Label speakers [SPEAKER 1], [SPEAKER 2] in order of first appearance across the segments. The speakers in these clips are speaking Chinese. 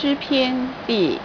[SPEAKER 1] 诗篇第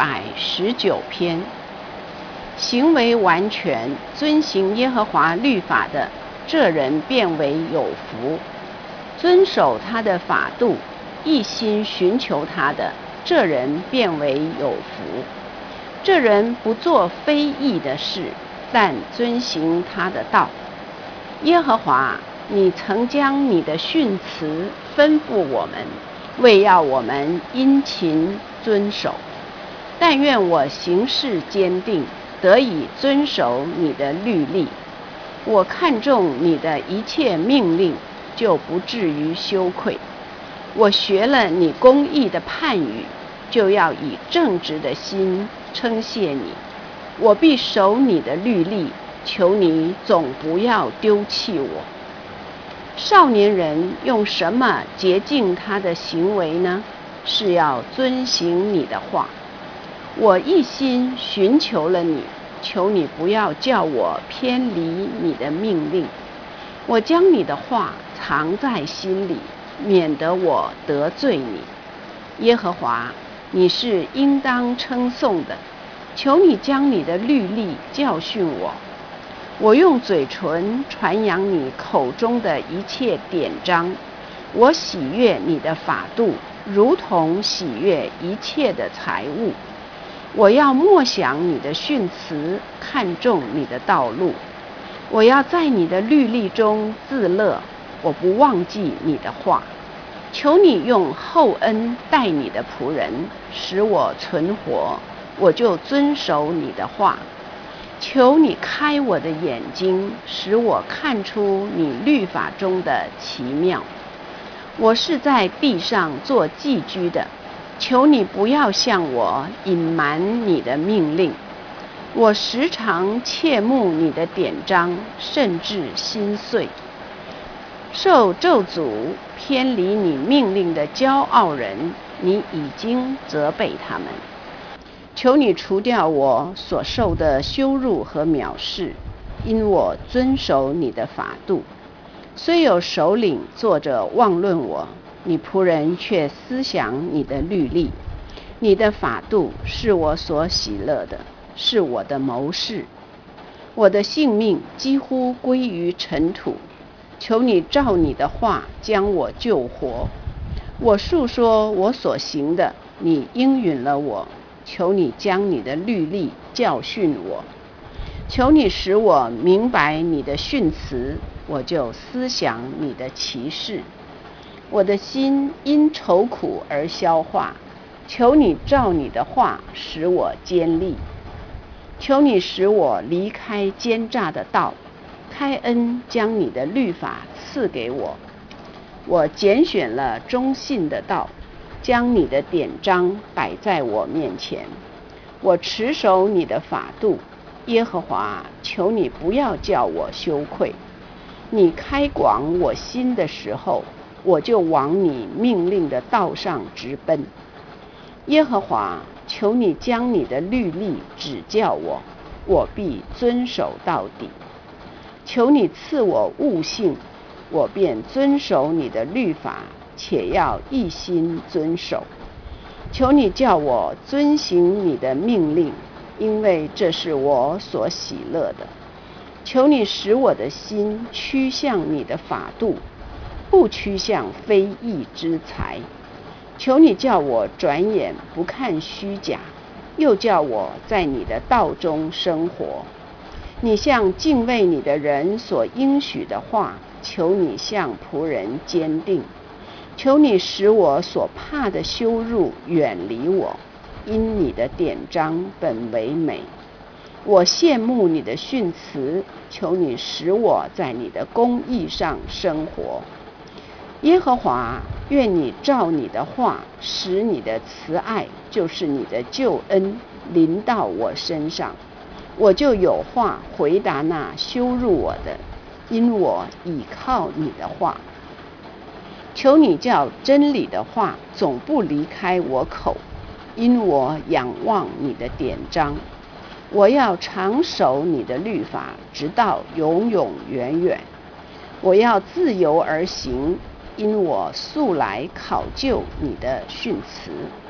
[SPEAKER 1] 119篇。行为完全，遵行耶和华律法的，这人便为有福；遵守他的法度，一心寻求他的，这人便为有福。这人不做非义的事，但遵行他的道。耶和华，你曾将你的训词吩咐我们，为要我们殷勤遵守。但愿我行事坚定，得以遵守你的律例。我看重你的一切命令，就不至于羞愧。我学了你公义的判语，就要以正直的心称谢你。我必守你的律例，求你总不要丢弃我。少年人用什么洁净他的行为呢？是要遵行你的话。我一心寻求了你，求你不要叫我偏离你的命令。我将你的话藏在心里，免得我得罪你。耶和华，你是应当称颂的，求你将你的律例教训我。我用嘴唇传扬你口中的一切典章，我喜悦你的法度，如同喜悦一切的财物。我要默想你的训词，看重你的道路。我要在你的律例中自乐，我不忘记你的话。求你用厚恩待你的仆人，使我存活，我就遵守你的话。求你开我的眼睛，使我看出你律法中的奇妙。我是在地上做寄居的，求你不要向我隐瞒你的命令。我时常切慕你的典章，甚至心碎。受咒诅偏离你命令的骄傲人，你已经责备他们。求你除掉我所受的羞辱和藐视，因我遵守你的法度。虽有首领坐着妄论我，你仆人却思想你的律例。你的法度是我所喜乐的，是我的谋士。我的性命几乎归于尘土，求你照你的话将我救活。我述说我所行的，你应允了我。求你将你的律例教训我，求你使我明白你的训词，我就思想你的奇事。我的心因愁苦而消化，求你照你的话使我坚立。求你使我离开奸诈的道，开恩将你的律法赐给我。我拣选了忠信的道，将你的典章摆在我面前。我持守你的法度，耶和华，求你不要叫我羞愧。你开广我心的时候，我就往你命令的道上直奔。耶和华，求你将你的律例指教我，我必遵守到底。求你赐我悟性，我便遵守你的律法，且要一心遵守。求你叫我遵行你的命令，因为这是我所喜乐的。求你使我的心趋向你的法度，不趋向非义之财。求你叫我转眼不看虚假，又叫我在你的道中生活。你向敬畏你的人所应许的话，求你向仆人坚定。求你使我所怕的羞辱远离我，因你的典章本为美。我羡慕你的训词，求你使我在你的公义上生活。耶和华，愿你照你的话，使你的慈爱，就是你的救恩，临到我身上。我就有话回答那羞辱我的，因我倚靠你的话。求你叫真理的话总不离开我口，因我仰望你的典章。我要常守你的律法，直到永永远远。我要自由而行，因我素来考究你的训词。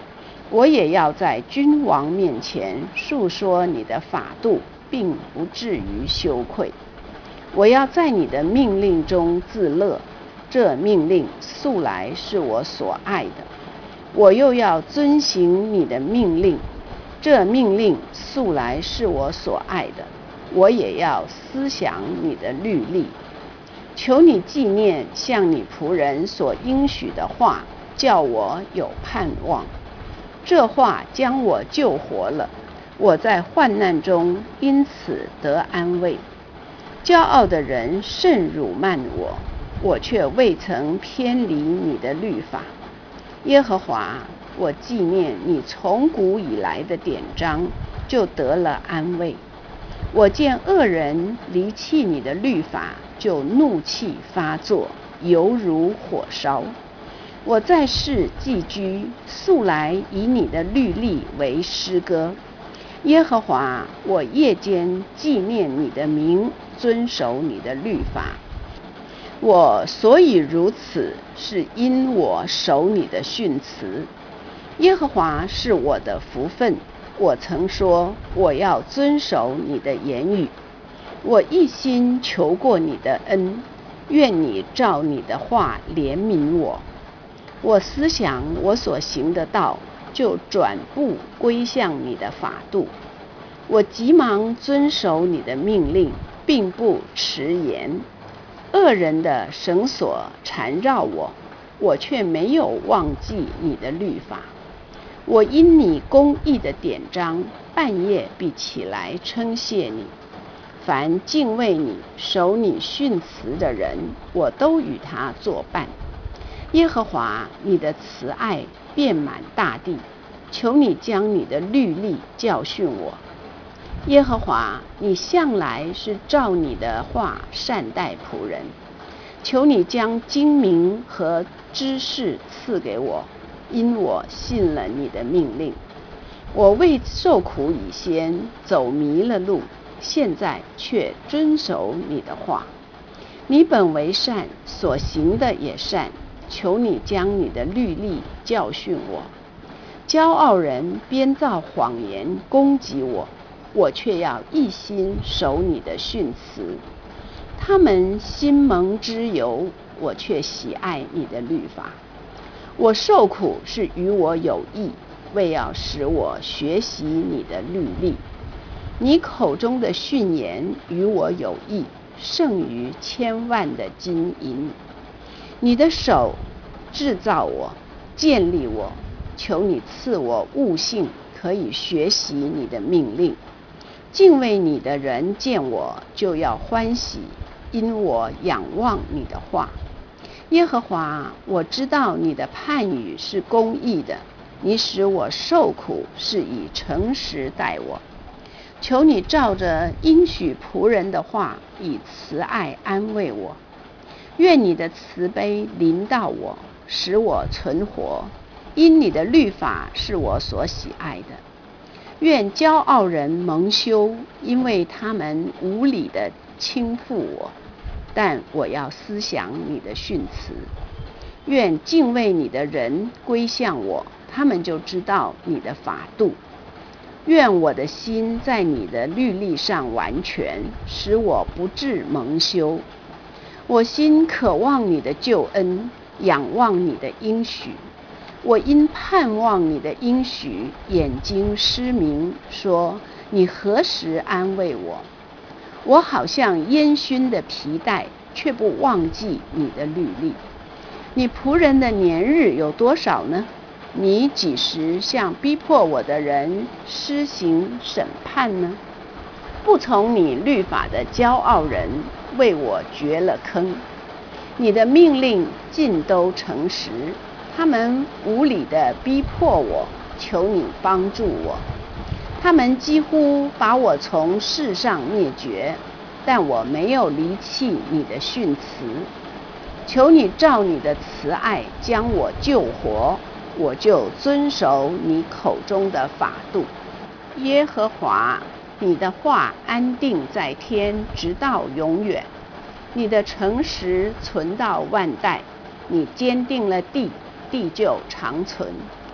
[SPEAKER 1] 我也要在君王面前述说你的法度，并不至于羞愧。我要在你的命令中自乐，这命令素来是我所爱的。我又要遵行你的命令，这命令素来是我所爱的。我也要思想你的律例。求你纪念向你仆人所应许的话，叫我有盼望。这话将我救活了，我在患难中因此得安慰。骄傲的人甚辱慢我，我却未曾偏离你的律法。耶和华，我纪念你从古以来的典章，就得了安慰。我见恶人离弃你的律法，就怒气发作，犹如火烧。我在世寄居，素来以你的律例为诗歌。耶和华，我夜间纪念你的名，遵守你的律法。我所以如此，是因我守你的训词。耶和华是我的福分，我曾说我要遵守你的言语。我一心求过你的恩，愿你照你的话怜悯我。我思想我所行的道，就转步归向你的法度。我急忙遵守你的命令，并不迟延。恶人的绳索缠绕我，我却没有忘记你的律法。我因你公义的典章，半夜必起来称谢你。凡敬畏你、守你训词的人，我都与他作伴。耶和华，你的慈爱遍满大地，求你将你的律例教训我。耶和华，你向来是照你的话善待仆人，求你将精明和知识赐给我，因我信了你的命令。我为受苦以先走迷了路，现在却遵守你的话。你本为善，所行的也善，求你将你的律例教训我。骄傲人编造谎言攻击我，我却要一心守你的训词。他们心蒙脂油，我却喜爱你的律法。我受苦是与我有益，为要使我学习你的律例。你口中的训言与我有益，胜于千万的金银。你的手制造我，建立我，求你赐我悟性，可以学习你的命令。敬畏你的人见我就要欢喜，因我仰望你的话。耶和华，我知道你的判语是公义的，你使我受苦是以诚实待我。求你照着应许仆人的话，以慈爱安慰我。愿你的慈悲临到我，使我存活，因你的律法是我所喜爱的。愿骄傲人蒙羞，因为他们无理地轻负我，但我要思想你的训词。愿敬畏你的人归向我，他们就知道你的法度。愿我的心在你的律例上完全，使我不致蒙羞。我心渴望你的救恩，仰望你的应许。我因盼望你的应许，眼睛失明，说你何时安慰我？我好像烟熏的皮带，却不忘记你的律例。你仆人的年日有多少呢？你几时向逼迫我的人施行审判呢？不从你律法的骄傲人为我掘了坑。你的命令尽都诚实，他们无理地逼迫我，求你帮助我。他们几乎把我从世上灭绝，但我没有离弃你的训词。求你照你的慈爱将我救活，我就遵守你口中的法度。耶和华，你的话安定在天，直到永远。你的诚实存到万代。你坚定了地，地就长存。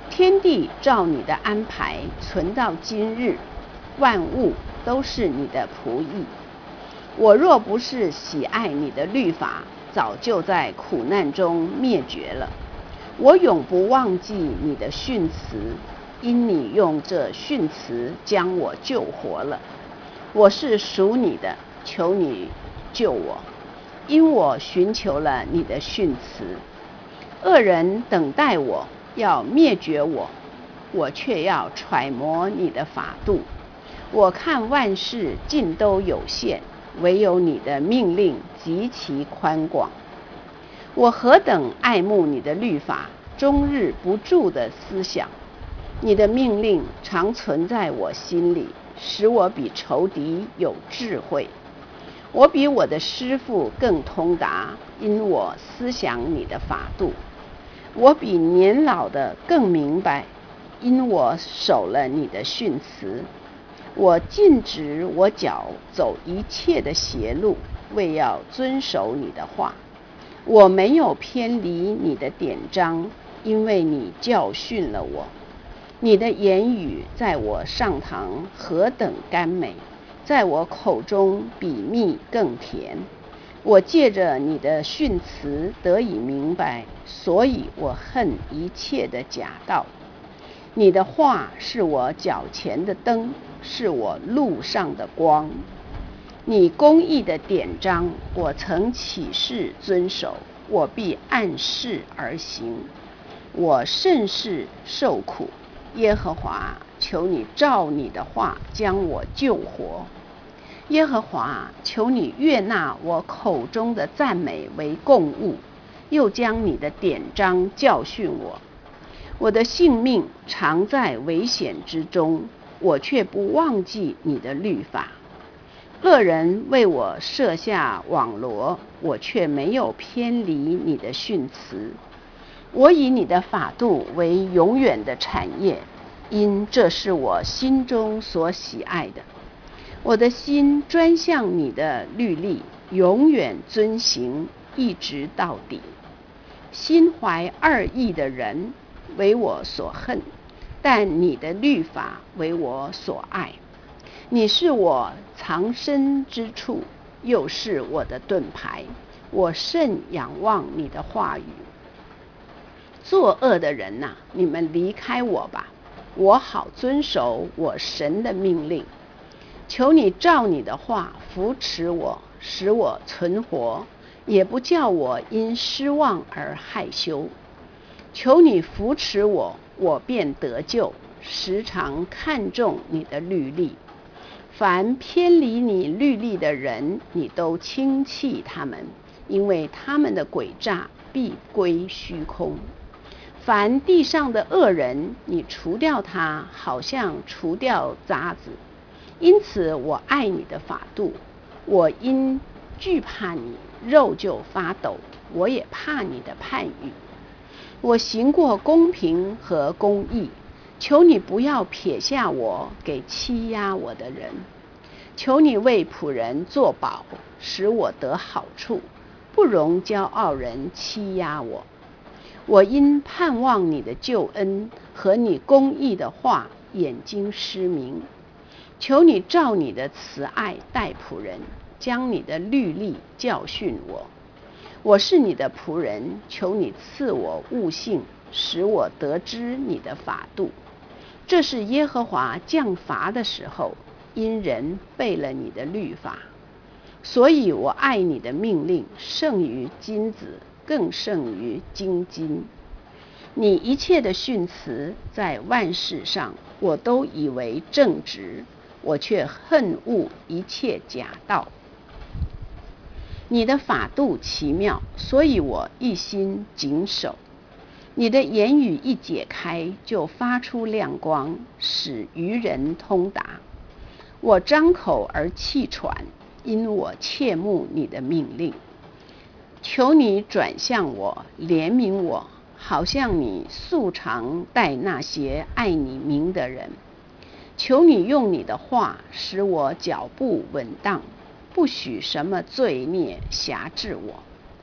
[SPEAKER 1] 天地照你的安排存到今日，万物都是你的仆役。我若不是喜爱你的律法，早就在苦难中灭绝了。我永不忘记你的训词，因你用这训词将我救活了。我是属你的，求你救我，因我寻求了你的训词。恶人等待我，要灭绝我，我却要揣摩你的法度。我看万事尽都有限，唯有你的命令极其宽广。我何等爱慕你的律法，终日不住的思想。你的命令常存在我心里，使我比仇敌有智慧。我比我的师父更通达，因我思想你的法度。我比年老的更明白，因我守了你的训词。我禁止我脚走一切的邪路，为要遵守你的话。我没有偏离你的典章，因为你教训了我。你的言语在我上膛何等甘美，在我口中比蜜更甜。我借着你的训词得以明白，所以我恨一切的假道。你的话是我脚前的灯，是我路上的光。你公义的典章，我曾起誓遵守，我必按事而行。我甚是受苦，耶和华，求你照你的话将我救活。耶和华，求你悦纳我口中的赞美为供物，又将你的典章教训我。我的性命常在危险之中，我却不忘记你的律法。恶人为我设下网罗，我却没有偏离你的训词。我以你的法度为永远的产业，因这是我心中所喜爱的。我的心专向你的律例，永远遵行，一直到底。心怀二意的人为我所恨，但你的律法为我所爱。你是我藏身之处，又是我的盾牌，我甚仰望你的话语。作恶的人哪，你们离开我吧，我好遵守我神的命令。求你照你的话扶持我，使我存活，也不叫我因失望而害羞。求你扶持我，我便得救，时常看重你的律例。凡偏离你律例的人，你都轻弃他们，因为他们的诡诈必归虚空。凡地上的恶人，你除掉他，好像除掉渣子。因此我爱你的法度，我因惧怕你，肉就发抖，我也怕你的判语。我行过公平和公义，求你不要撇下我给欺压我的人。求你为仆人作保，使我得好处，不容骄傲人欺压我。我因盼望你的救恩和你公义的话，眼睛失明。求你照你的慈爱待仆人，将你的律例教训我。我是你的仆人，求你赐我悟性，使我得知你的法度。这是耶和华降罚的时候，因人背了你的律法。所以我爱你的命令，胜于金子，更胜于精金。你一切的训词在万事上，我都以为正直，我却恨恶一切假道。你的法度奇妙，所以我一心谨守。你的言语一解开，就发出亮光，使愚人通达。我张口而气喘，因我切慕你的命令。求你转向我，怜悯我，好像你素常待那些爱你名的人。求你用你的话使我脚步稳当，不许什么罪孽辖制我。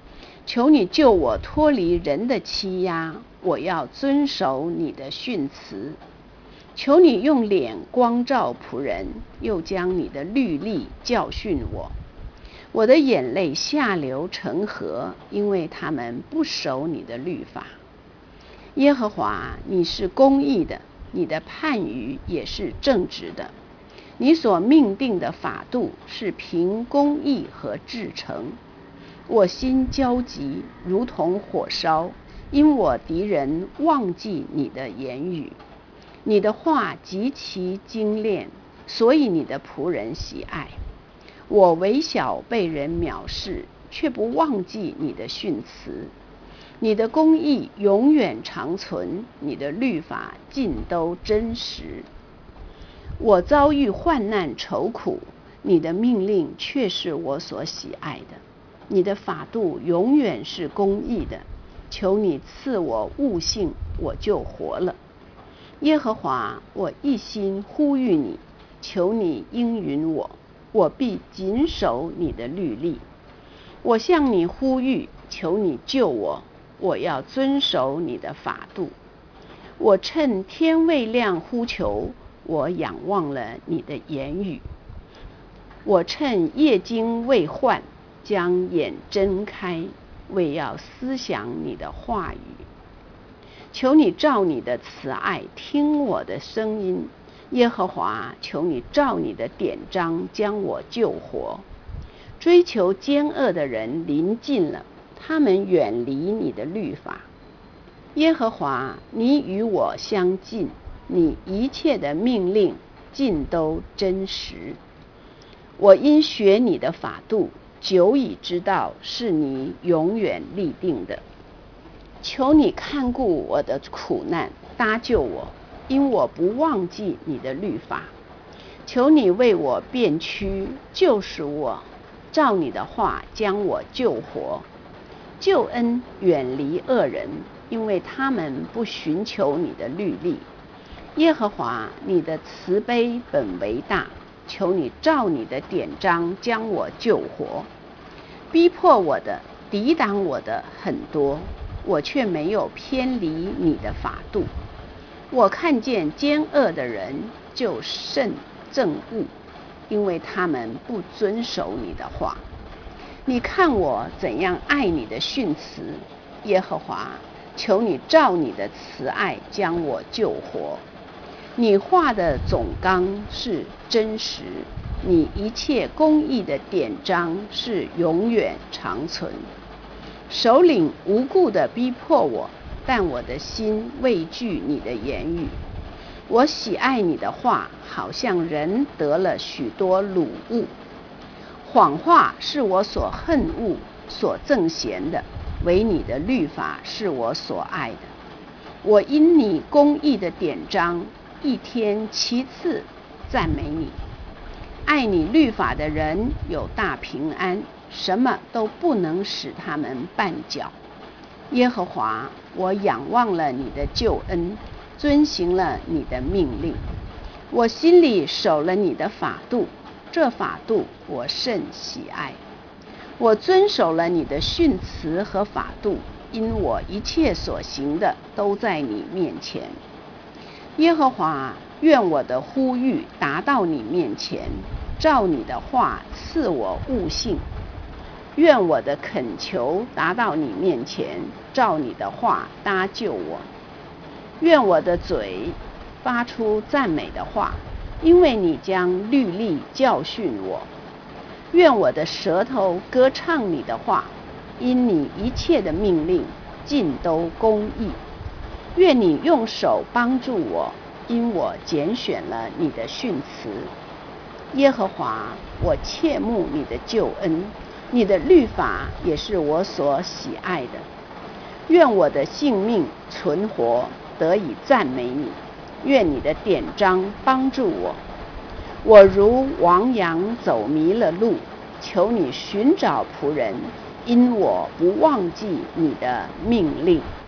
[SPEAKER 1] 求你救我脱离人的欺压，我要遵守你的训词。求你用脸光照仆人，又将你的律例教训我。我的眼泪下流成河，因为他们不守你的律法。耶和华，你是公义的，你的判语也是正直的。你所命定的法度是凭公义和至诚。我心焦急，如同火烧，因我敌人忘记你的言语。你的话极其精炼，所以你的仆人喜爱。我微小被人藐视，却不忘记你的训词。你的公义永远长存，你的律法尽都真实。我遭遇患难愁苦，你的命令却是我所喜爱的。你的法度永远是公义的，求你赐我悟性，我就活了。耶和华，我一心呼吁你，求你应允我，我必谨守你的律例。我向你呼吁，求你救我，我要遵守你的法度。我趁天未亮呼求，我仰望了你的言语。我趁夜经未换，将眼睁开，为要思想你的话语。求你照你的慈爱听我的声音，耶和华，求你照你的典章将我救活。追求奸恶的人临近了，他们远离你的律法。耶和华，你与我相近，你一切的命令尽都真实。我因学你的法度，久已知道是你永远立定的。求你看顾我的苦难，搭救我，因我不忘记你的律法。求你为我辨屈，救赎我，照你的话将我救活。救恩远离恶人，因为他们不寻求你的律例。耶和华，你的慈悲本为大，求你照你的典章将我救活。逼迫我的、抵挡我的很多，我却没有偏离你的法度。我看见奸恶的人就甚憎恶，因为他们不遵守你的话。你看我怎样爱你的训词，耶和华，求你照你的慈爱将我救活。你话的总纲是真实，你一切公义的典章是永远长存。首领无故地逼迫我，但我的心畏惧你的言语。我喜爱你的话，好像人得了许多掳物。谎话是我所恨恶、所憎嫌的，唯你的律法是我所爱的。我因你公义的典章，一天7次赞美你。爱你律法的人有大平安，什么都不能使他们绊脚。耶和华，我仰望了你的救恩，遵行了你的命令。我心里守了你的法度，这法度我甚喜爱。我遵守了你的训词和法度，因我一切所行的都在你面前。耶和华，愿我的呼吁达到你面前，照你的话赐我悟性。愿我的恳求达到你面前，照你的话搭救我。愿我的嘴发出赞美的话，因为你将律例教训我。愿我的舌头歌唱你的话，因你一切的命令尽都公义。愿你用手帮助我，因我拣选了你的训词。耶和华，我切慕你的救恩，你的律法也是我所喜爱的。愿我的性命存活，得以赞美你。愿你的典章帮助我。我如亡羊走迷了路，求你寻找仆人，因我不忘记你的命令。